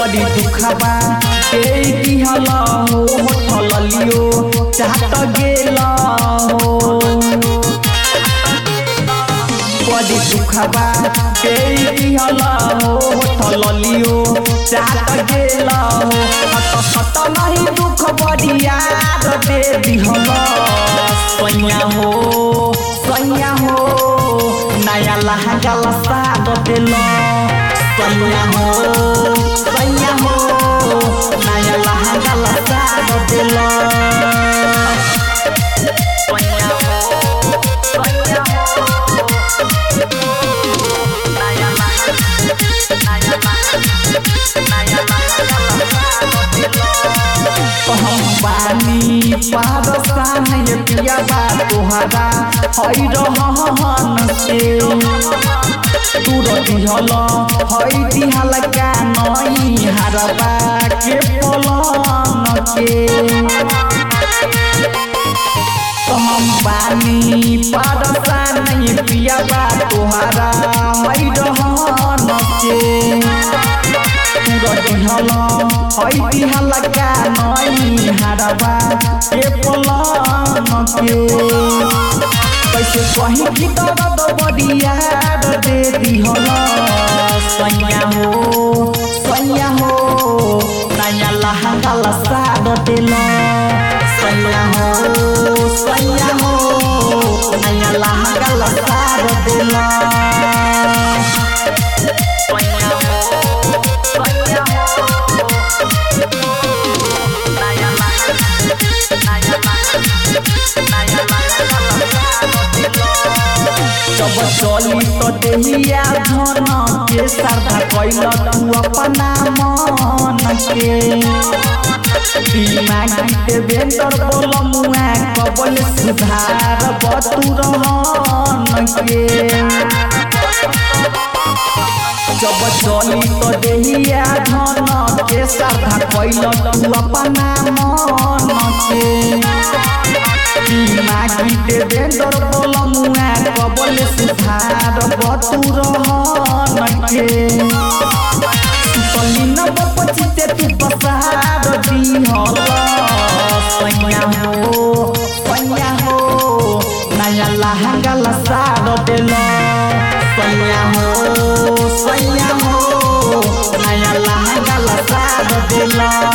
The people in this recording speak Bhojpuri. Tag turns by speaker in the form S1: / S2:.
S1: बड़ी दुखबा दे दिहला हो होठल लियो चाहत गेला हो बड़ी दुखबा दे दिहला हो होठल लियो चाहत गेला हो हत नहीं दुख बड़ी याद दे दिहला सैया हो नया लहंगा साद देला सैया हो नया लहंगा साद देला पानी पारसान पिया बा तोहरा हई रहन से तू दिहल हई दिहल का नई हरबा के पलन के हम पानी पारसान पिया बा तोहरा हई रहन से दिहल हई दिहल का नई हरबा के पलन के कैसे कहीं की दर्द बड़िया दे दिहल सैया हो नया लहंगा साद देला सैया हो नया लहंगा साद देला जब चली तो देहिया धन के श्रद्धा कैल तू अपना मन के दिमागी बेंदर बोल मुआ कबल सुधार बतुरहन के जब चली तो देहिया धन के श्रद्धा कैल तू अपना मन के दिमागी बेंदर बोल मुआ कबल सुधार बतुरहन के सुतलीन बपचिते तू बसार दिहल सैया हो नया लहंगा साद देला सैया हो नया लहंगा साद देला।